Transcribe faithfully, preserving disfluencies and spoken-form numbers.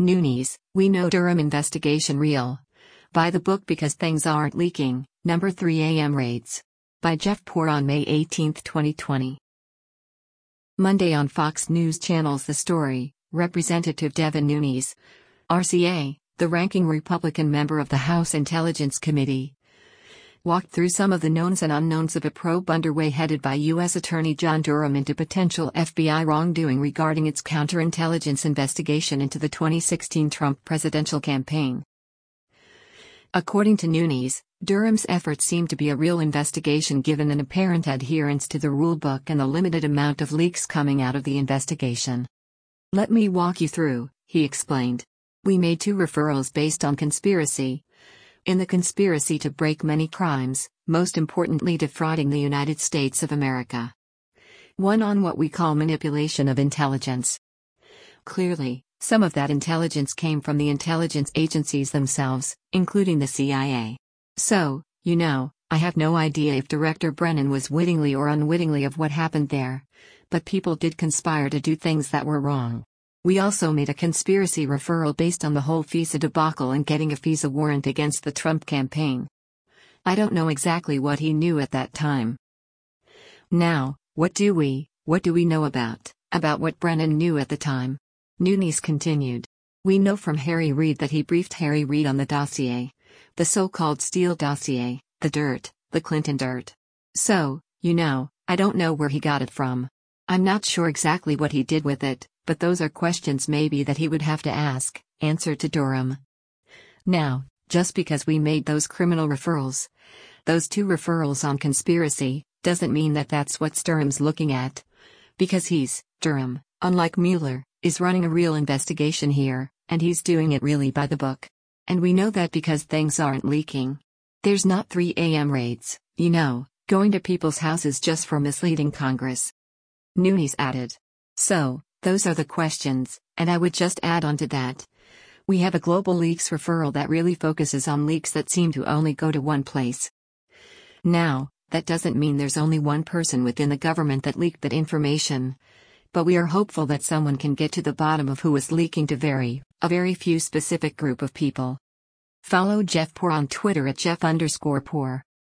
Noonies, we know Durham investigation real. Buy the book because things aren't leaking. Number three A M Raids. By Jeff Poor on May eighteenth, twenty twenty. Monday on Fox News Channel's The Story, Representative Devin Nunes, R C A, the ranking Republican member of the House Intelligence Committee, walked through some of the knowns and unknowns of a probe underway headed by U S Attorney John Durham into potential F B I wrongdoing regarding its counterintelligence investigation into the twenty sixteen Trump presidential campaign. According to Nunes, Durham's efforts seem to be a real investigation given an apparent adherence to the rulebook and the limited amount of leaks coming out of the investigation. Let me walk you through, he explained. We made two referrals based on conspiracy. In the conspiracy to break many crimes, most importantly defrauding the United States of America. One on what we call manipulation of intelligence. Clearly, some of that intelligence came from the intelligence agencies themselves, including the C I A. So, you know, I have no idea if Director Brennan was wittingly or unwittingly of what happened there. But people did conspire to do things that were wrong. We also made a conspiracy referral based on the whole FISA debacle and getting a FISA warrant against the Trump campaign. I don't know exactly what he knew at that time. Now, what do we, what do we know about, about what Brennan knew at the time? Nunes continued. We know from Harry Reid that he briefed Harry Reid on the dossier. The so-called Steele dossier, the dirt, the Clinton dirt. So, you know, I don't know where he got it from. I'm not sure exactly what he did with it. But those are questions maybe that he would have to ask, answered to Durham. Now, just because we made those criminal referrals, those two referrals on conspiracy, doesn't mean that that's what Durham's looking at. Because he's, Durham, unlike Mueller, is running a real investigation here, and he's doing it really by the book. And we know that because things aren't leaking. There's not three A M raids, you know, going to people's houses just for misleading Congress. Nunes added. So, those are the questions, and I would just add on to that. We have a global leaks referral that really focuses on leaks that seem to only go to one place. Now, that doesn't mean there's only one person within the government that leaked that information. But we are hopeful that someone can get to the bottom of who was leaking to very, a very few specific group of people. Follow Jeff Poor on Twitter at Jeff underscore Poor.